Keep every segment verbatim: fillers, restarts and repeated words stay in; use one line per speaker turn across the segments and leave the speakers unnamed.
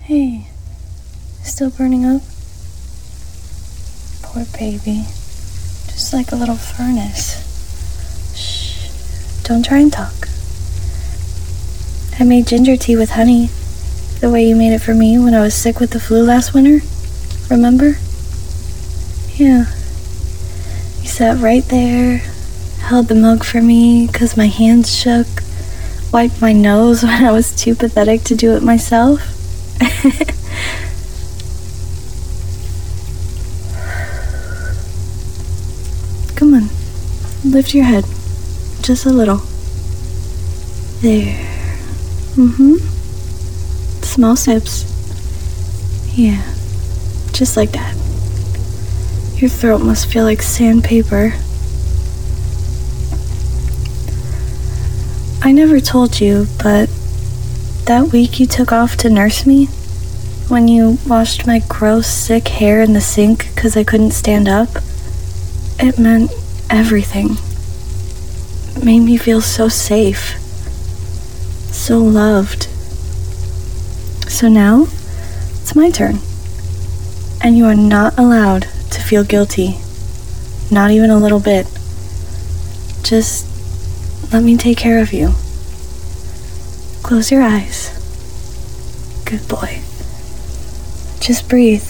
Hey, still burning up? Poor baby. Just like a little furnace. Shh. Don't try and talk. I made ginger tea with honey, the way you made it for me when I was sick with the flu last winter. Remember? Yeah. You sat right there, held the mug for me because my hands shook, wiped my nose when I was too pathetic to do it myself. Come on, lift your head, just a little. There. Mm-hmm. Small sips. Yeah, just like that. Your throat must feel like sandpaper. I never told you, but that week you took off to nurse me, when you washed my gross, sick hair in the sink because I couldn't stand up, it meant everything. It made me feel so safe, so loved. So now, it's my turn. And you are not allowed to feel guilty. Not even a little bit. Just let me take care of you. Close your eyes. Good boy. Just breathe.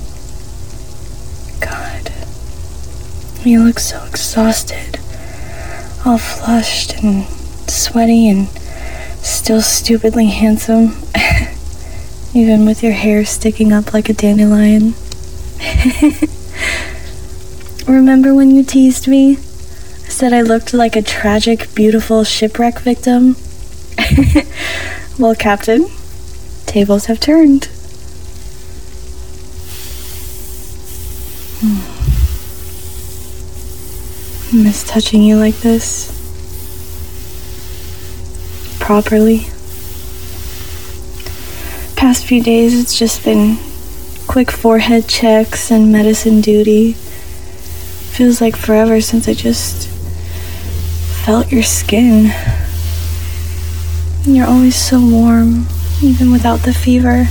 God. You look so exhausted. All flushed and sweaty and still stupidly handsome. Even with your hair sticking up like a dandelion. Remember when you teased me? Said I looked like a tragic, beautiful shipwreck victim? Well, Captain, tables have turned. Hmm. I miss touching you like this. Properly. Past few days, it's just been quick forehead checks and medicine duty. Feels like forever since I just felt your skin. You're always so warm, even without the fever.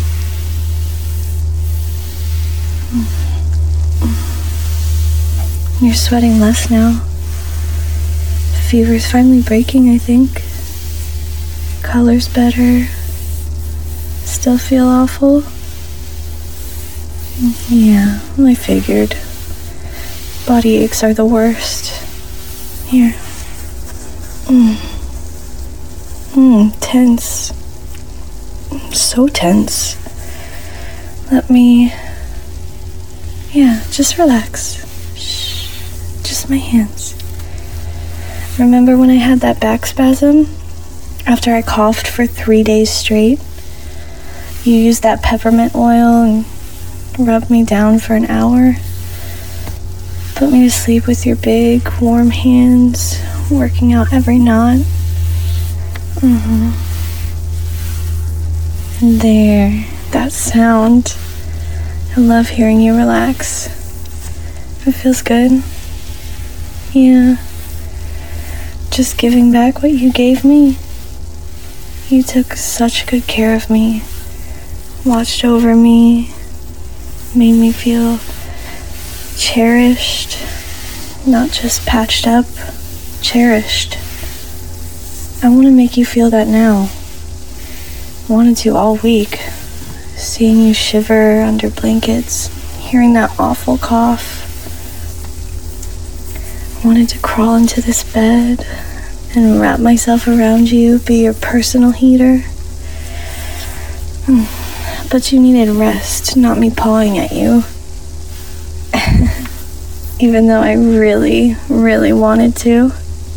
You're sweating less now. The fever's finally breaking, I think. Color's better. Still feel awful? Yeah, I figured. Body aches are the worst. Here. Mm. Mm, tense. So tense. Let me... Yeah, just relax. Shh. Just my hands. Remember when I had that back spasm? After I coughed for three days straight? You used that peppermint oil and rubbed me down for an hour. Put me to sleep with your big, warm hands, working out every knot. Mm-hmm. There, that sound. I love hearing you relax. It feels good. Yeah. Just giving back what you gave me. You took such good care of me. Watched over me. Made me feel cherished. Not just patched up. Cherished. I want to make you feel that now. I wanted to all week. Seeing you shiver under blankets, hearing that awful cough. I wanted to crawl into this bed and wrap myself around you, be your personal heater. But you needed rest, not me pawing at you. Even though I really, really wanted to.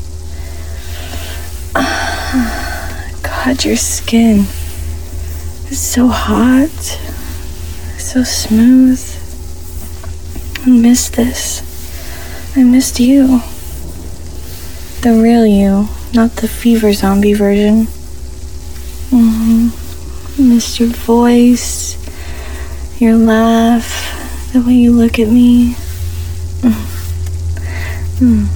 God, your skin is so hot, so smooth. I missed this. I missed you. The real you, not the fever zombie version. Mm-hmm. I missed your voice, your laugh, the way you look at me. Mm.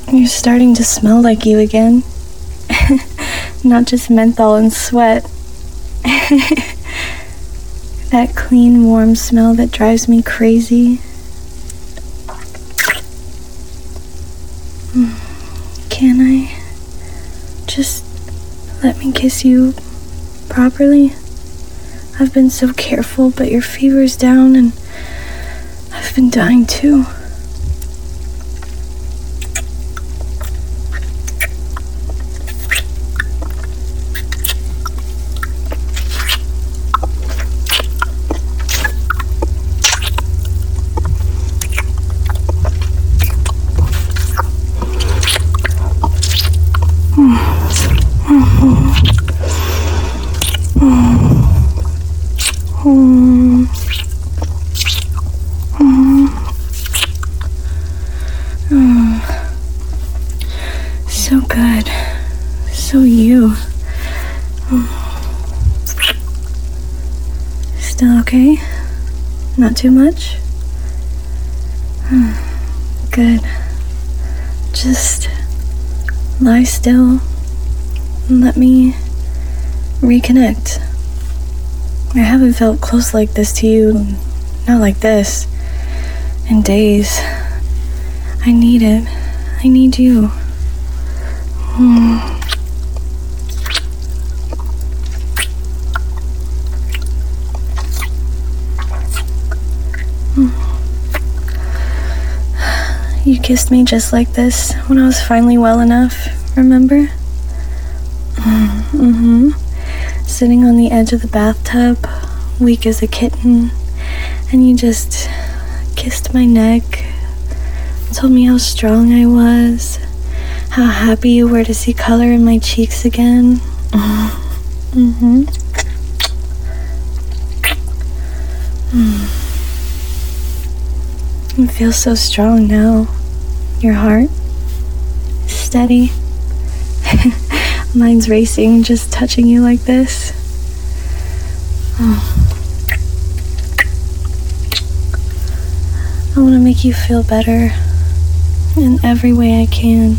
You're starting to smell like you again. Not just menthol and sweat. That clean, warm smell that drives me crazy. Can I just let me kiss you properly? I've been so careful, but your fever's down and I've been dying too. Mm. Mm. Mm. So good. So you. Mm. Still okay? Not too much? Mm. Good. Just lie still and let me reconnect. I haven't felt close like this to you, not like this, in days. I need it. I need you. Mm. Mm. You kissed me just like this when I was finally well enough, remember? Mm-hmm. Sitting on the edge of the bathtub, weak as a kitten, and you just kissed my neck, told me how strong I was, how happy you were to see color in my cheeks again. Mm-hmm. Mm. It feels so strong now. Your heart, steady. Mine's racing, just touching you like this. Oh. I want to make you feel better in every way I can.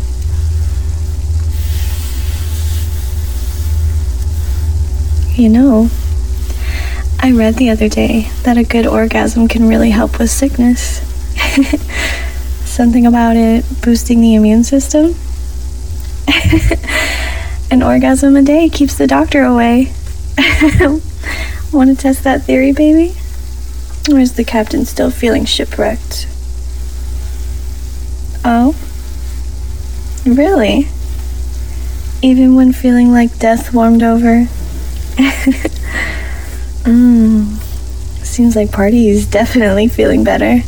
You know, I read the other day that a good orgasm can really help with sickness. Something about it boosting the immune system. An orgasm a day keeps the doctor away. Want to test that theory, baby? Or is the captain still feeling shipwrecked? Oh? Really? Even when feeling like death warmed over? Mmm. Seems like Party's definitely feeling better.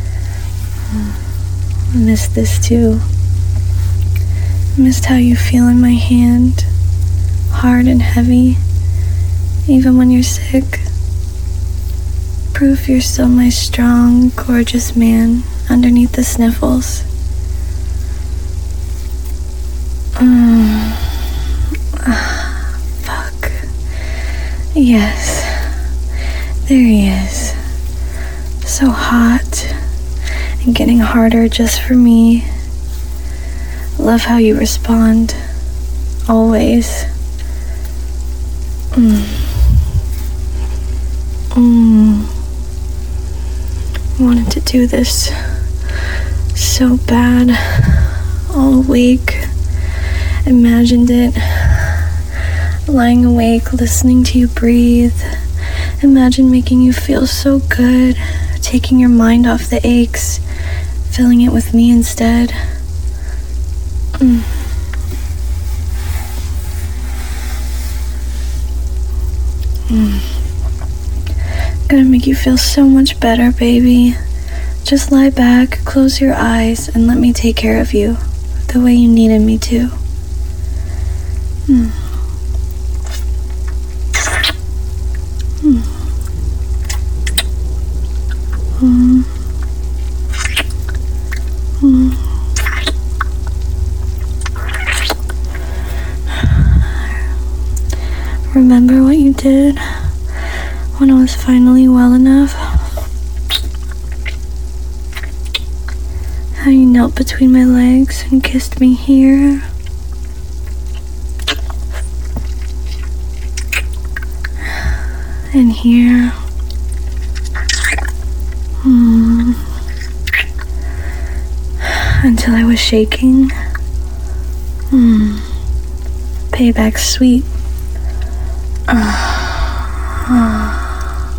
I missed this too. Missed how you feel in my hand, hard and heavy, even when you're sick. Proof you're still my strong, gorgeous man underneath the sniffles. Mm. Ah, fuck. Yes, there he is. So hot and getting harder just for me. Love how you respond, always. Mm. Mm. Wanted to do this so bad, all week. Imagined it, lying awake, listening to you breathe. Imagine making you feel so good, taking your mind off the aches, filling it with me instead. Mm. Mm. Gonna make you feel so much better, baby. Just lie back, close your eyes, and let me take care of you the way you needed me to. Mm. Mm. Mm. Mm. Remember what you did when I was finally well enough? How you knelt between my legs and kissed me here. And here. Mm. Until I was shaking. Mm. Payback's sweet. Ah. Ah.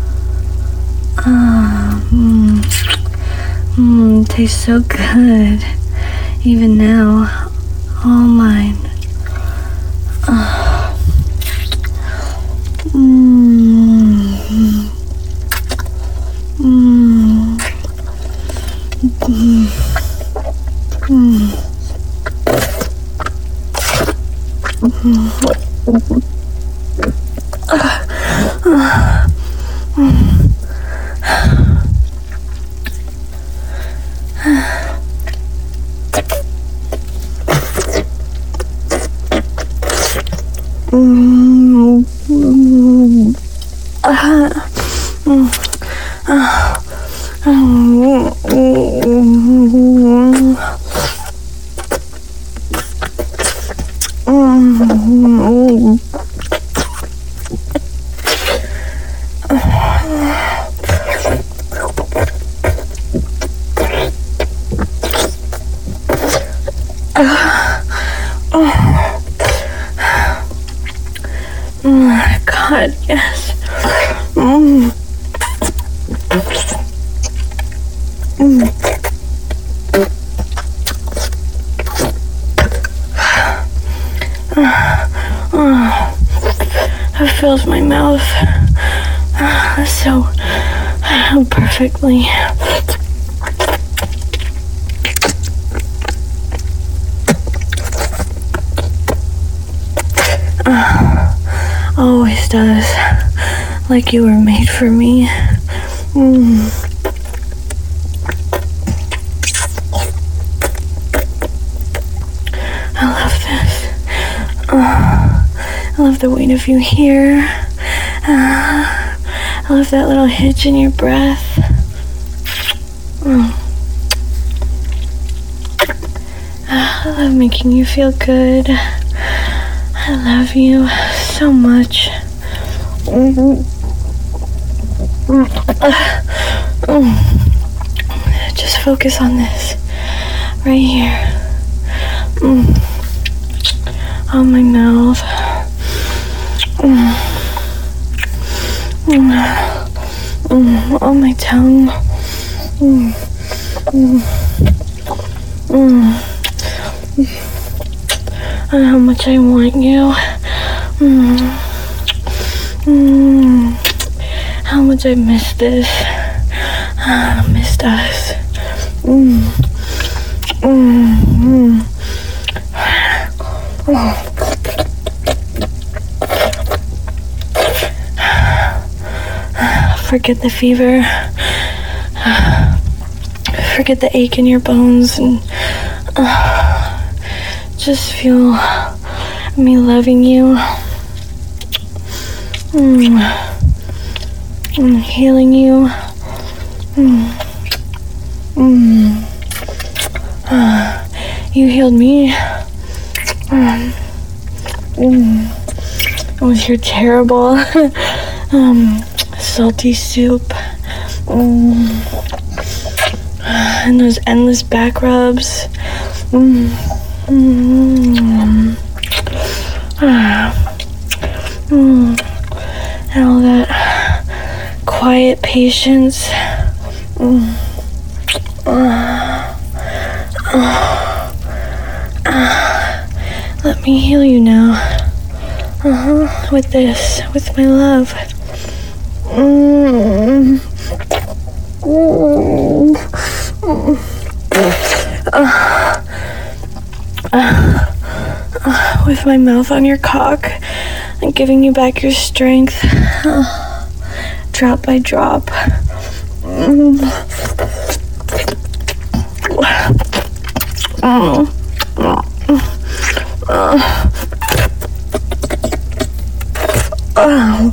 Ah. Mm. Mmm, tastes so good. Even now, all mine. Ah. Mmm. Mmm. Mmm. Mmm. Mmm. Ah. Ah. Mm. Mm. Mm. Ah. Mm. Ah. Mm. Mm. Oh my God, yes. Mm. Mm. Oh, it fills my mouth so perfectly. Always does. Like you were made for me. Mm. I love this. Uh, I love the weight of you here. Uh, I love that little hitch in your breath. Mm. Uh, I love making you feel good. I love you so much. Mm-hmm. Mm. Just focus on this right here. Mm. On my mouth. Mm. Mm. Mm. On my tongue. Mm. Mm. Mm. And how much I want you. Mm. Mm. How much I miss this. I missed us. Mm. Mm. Mm. Oh. Forget the fever. Forget the ache in your bones, and uh, just feel me loving you. Mm. Mm. Healing you. Mm. Mm. Uh, you healed me. Mm. Mm. It was your terrible um, salty soup. Mm. And those endless back rubs. Mm. Mm. Ah. Mm. And all that quiet patience. Mm. Uh. Uh. Uh. Let me heal you now. Uh-huh. With this, with my love. Mm. Mm. Uh. Uh. Uh. With my mouth on your cock and giving you back your strength. Uh. Drop by drop. Mm. Uh. Uh. Uh.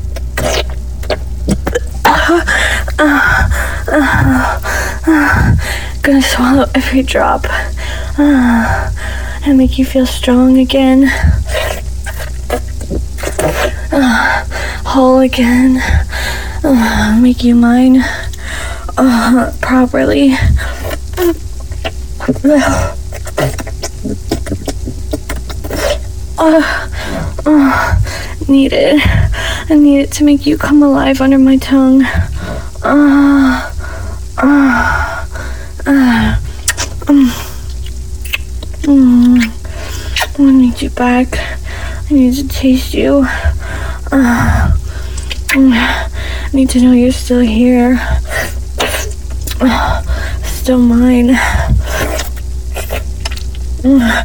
Uh, uh, uh, uh, gonna swallow every drop uh, and make you feel strong again, uh, whole again, uh, make you mine uh, properly. Uh, uh, need it. I need it to make you come alive under my tongue. Uh, uh, uh, um, mm, I need you back. I need to taste you. Uh, I need to know you're still here. Uh, still mine. Uh,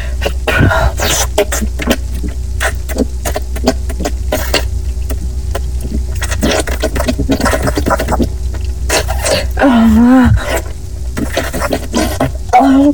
Oh, oh,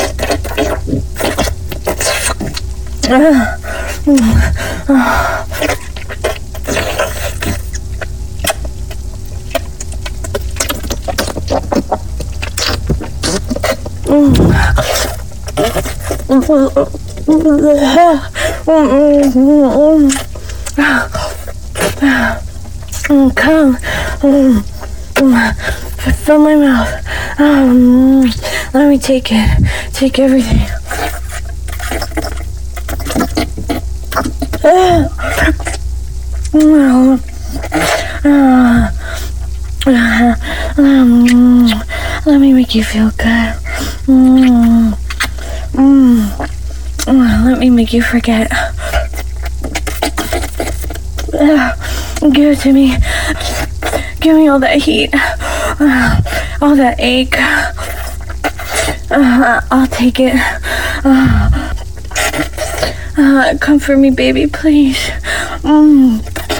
come. Fill my mouth. Um, let me take it. Take everything. Uh, uh, uh, um, let me make you feel good. Mm, mm, uh, let me make you forget. Uh, give it to me. Give me all that heat. Uh, all that ache. Uh, I'll take it. Uh, uh, comfort me, baby, please. Mm.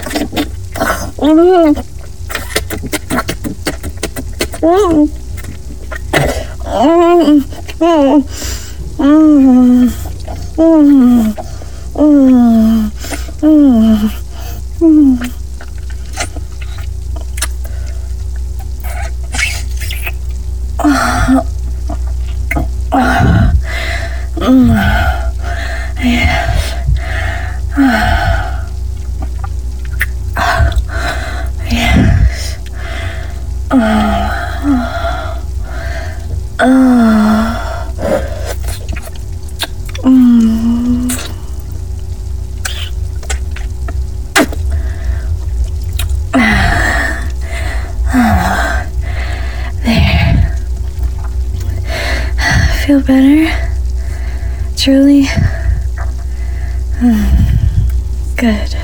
Mm. Mm. Mm. Mm. Mm. Mm. Mm. Mm. Uh, uh, mm, yes. Uh, uh, yes. Uh, uh, mm. Uh, there. Feel better? Truly? Mm, good.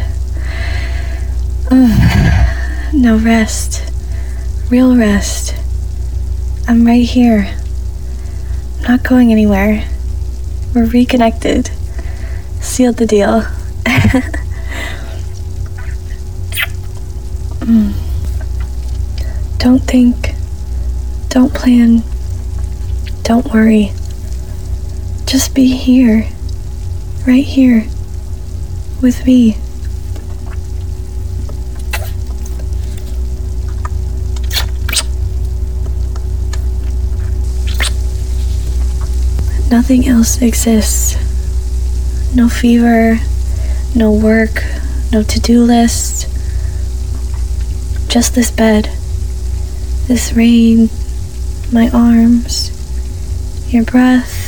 Mm, no rest. Real rest. I'm right here. I'm not going anywhere. We're reconnected. Sealed the deal. mm. Don't think. Don't plan. Don't worry. Just be here. Right here. With me. Nothing else exists. No fever, no work, no to-do list. Just this bed, this rain, my arms, your breath.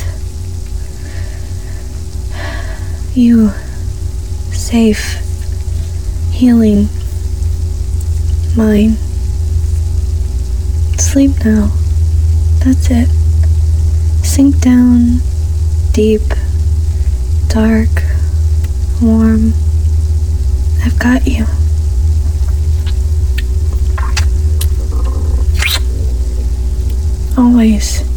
You, safe, healing, mine. Sleep now. That's it. Sink down, deep, dark, warm. I've got you. Always.